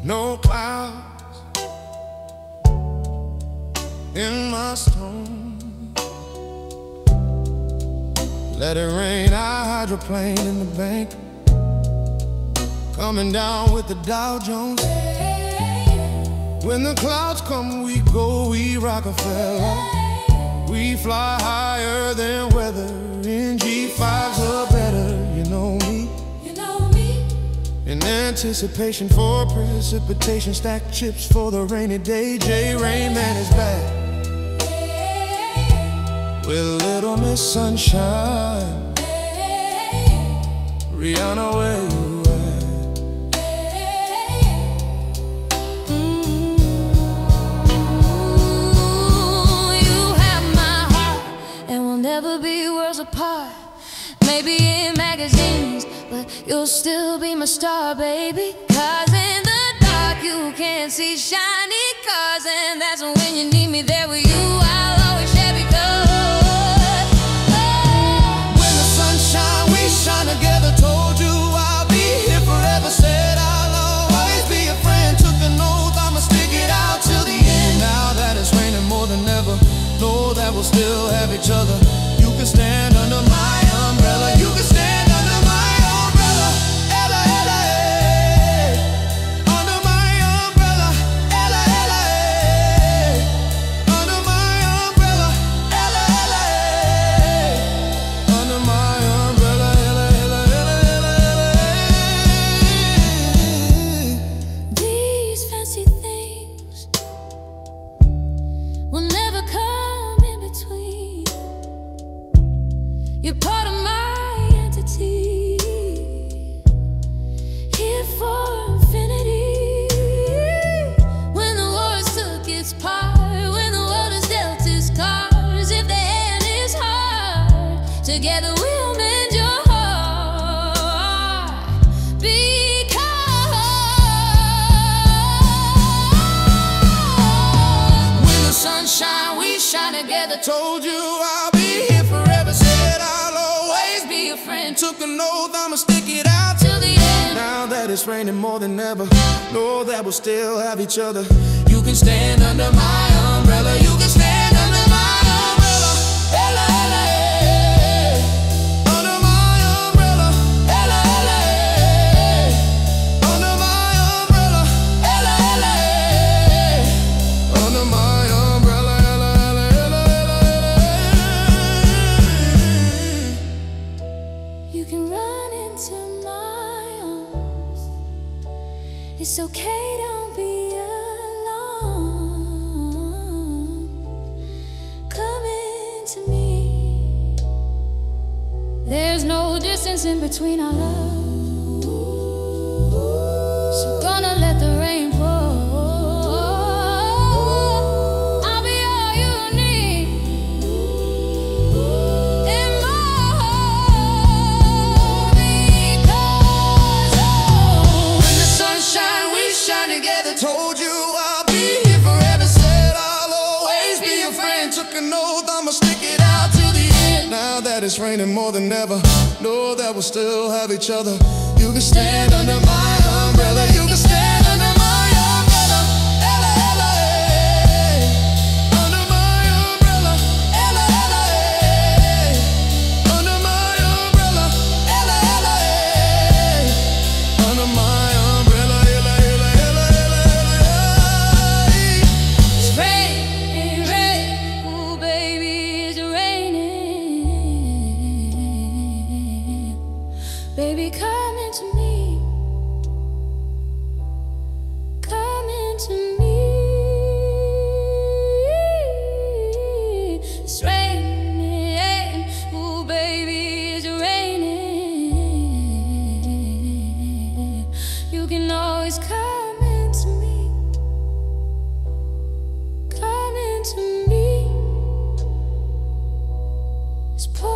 no clouds in my storm. Let it rain, I hydroplane in the bank, coming down with the Dow Jones. When the clouds come, we go, we Rockefeller. We fly higher than weather, in G5s or better, you know me. In anticipation for precipitation, stack chips for the rainy day. J-Rain Man is back with Little Miss Sunshine. Rihanna, where you at? You have my heart, and we'll never be worlds apart. Maybe in magazines, but you'll still be my star, baby. 'Cause in the dark you can't see shiny cars, and that's when you need me there with you. I'll always share because when the sun shine, we shine together. Told you I'll be here forever. Said I'll always be a friend. Took an oath, I'ma stick it out till the end. Now that it's raining more than ever, know that we'll still have each other. You can stand under my umbrella. You can stand under my umbrella. Ella, Ella, hey. Under my umbrella. Ella, Ella, hey. Under my umbrella. Ella, Ella, hey. Under my umbrella. Ella, Ella, Ella, Ella, Ella, hey. these fancy things will never come in between. You're part of my entity, here for infinity. When the war took its part, when the world has dealt its cards, if the hand is hard, together we'll mend your heart. Because when the sun shine, we shine together. Told you I'll be here forever. Said I'll always be a friend. Took an oath, I'ma stick it out Till the end. Now that it's raining more than ever, know that we'll still have each other. You can stand under my umbrella. You can stand under my umbrella. Ella, Ella, hey. Under my umbrella. Ella, Ella, hey. Under my umbrella. Ella, Ella, hey. Under my umbrella. Ella, Ella, Ella, Ella, Ella, hey. You can run into my arms. It's okay, don't be alone. Come into me. There's no distance in between our love. So gonna let the rain pour. I'll be all you need and more. Because When the sun shine, we shine together. Told you I'll be here forever. Said I'll always be a friend. Took an oath, I'ma stick it out till the end. Now that it's raining more than ever, know that we'll still have each other. You can stand under my umbrella. You can stand under my umbrella. Ella, Ella, hey. Under my umbrella. Ella, Ella, hey. Under my umbrella. Ella, Ella, hey. Under my umbrella. Ella, Ella, Ella, Ella, Ella, hey. it's raining, rain. Ooh, baby, it's raining. Baby, come into me. Come into me. It's raining. Ooh, baby, it's raining. You can always come into me. Come into me. It's